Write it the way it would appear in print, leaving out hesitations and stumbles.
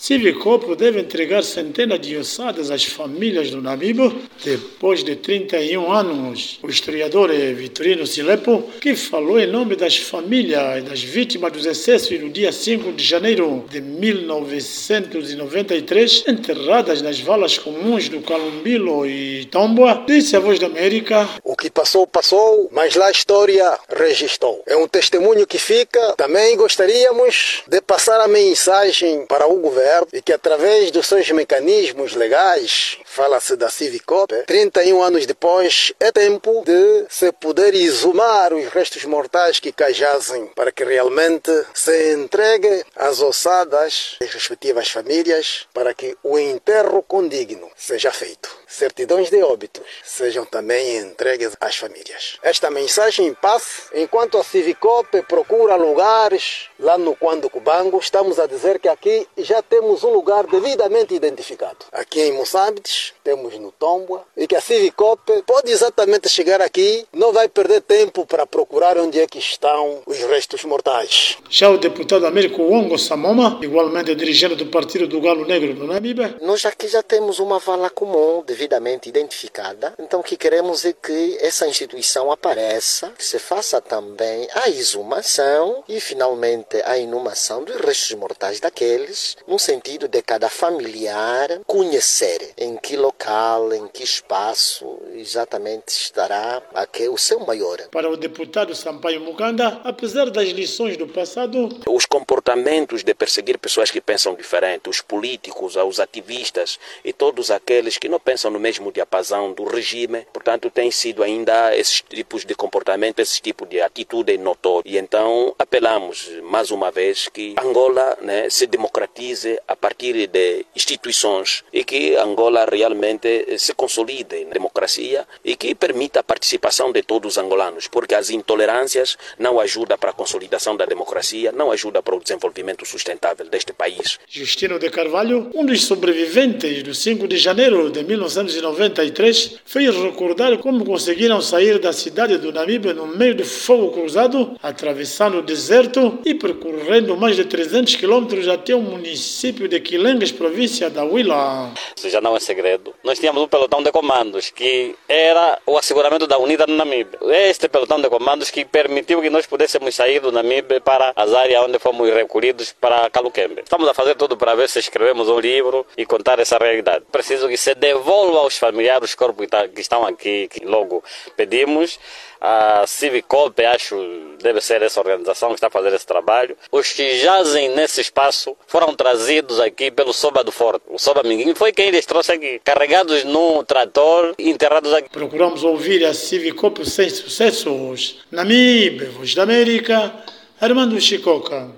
Civicop deve entregar centenas de ossadas às famílias do Namibe depois de 31 anos. O historiador Vitorino Silepo, que falou em nome das famílias das vítimas dos excessos no dia 5 de janeiro de 1993, enterradas nas valas comuns do Calumbilo e Tomboa, disse à Voz da América: o que passou, passou, mas lá a história registrou. É um testemunho que fica. Também gostaríamos de passar a mensagem para o governo e que através dos seus mecanismos legais, fala-se da Civicop, 31 anos depois, é tempo de se poder exumar os restos mortais que cá jazem para que realmente se entregue as ossadas às respectivas famílias para que o enterro condigno seja feito. Certidões de óbitos sejam também entregues às famílias. Esta mensagem passa enquanto a Civicop procura lugares lá no Quando Cubango. Estamos a dizer que aqui já temos um lugar devidamente identificado. Aqui em Moçambique, temos no Tomboa, e que a Civicop pode exatamente chegar aqui, não vai perder tempo para procurar onde é que estão os restos mortais. Já o deputado Américo Wongo Samoma, igualmente dirigente do Partido do Galo Negro do Namibe: nós aqui já temos uma vala comum devidamente identificada, então o que queremos é que essa instituição apareça, que se faça também a exumação e finalmente a inumação dos restos mortais daqueles, no sentido de cada familiar conhecer em que local, em que espaço exatamente estará o seu maior. Para o deputado Sampaio Mukanda, apesar das lições do passado, os comportamentos de perseguir pessoas que pensam diferente, os políticos, os ativistas e todos aqueles que não pensam no mesmo diapasão do regime, portanto, têm sido ainda esses tipos de comportamento, esse tipo de atitude notória. E então apelamos mais uma vez que Angola, se democratize a partir de instituições e que Angola realmente se consolide na democracia e que permita a participação de todos os angolanos, porque as intolerâncias não ajudam para a consolidação da democracia, não ajudam para o desenvolvimento sustentável deste país. Justino de Carvalho, um dos sobreviventes do 5 de janeiro de 1993, fez recordar como conseguiram sair da cidade do Namibe no meio do fogo cruzado, atravessando o deserto e percorrendo mais de 300 quilômetros até o município de Quilengues, província da Huila. Isso já não é segredo. Nós tínhamos um pelotão de comandos que era o asseguramento da unidade no Namibe. Este pelotão de comandos que permitiu que nós pudéssemos sair do Namibe para as áreas onde fomos recolhidos para Caluquembe. Estamos a fazer tudo para ver se escrevemos um livro e contar essa realidade. Preciso que se devolva aos familiares os corpos que estão aqui, que logo pedimos. A Civicop, acho, deve ser essa organização que está a fazer esse trabalho. Os que jazem nesse espaço foram trazidos aqui pelo Soba do Forte. O Soba Minguinho foi quem eles trouxe aqui, carregados num trator e enterrados aqui. Procuramos ouvir a Civicop sem sucessos. Namibe, Voz da América, Armando Chicoca.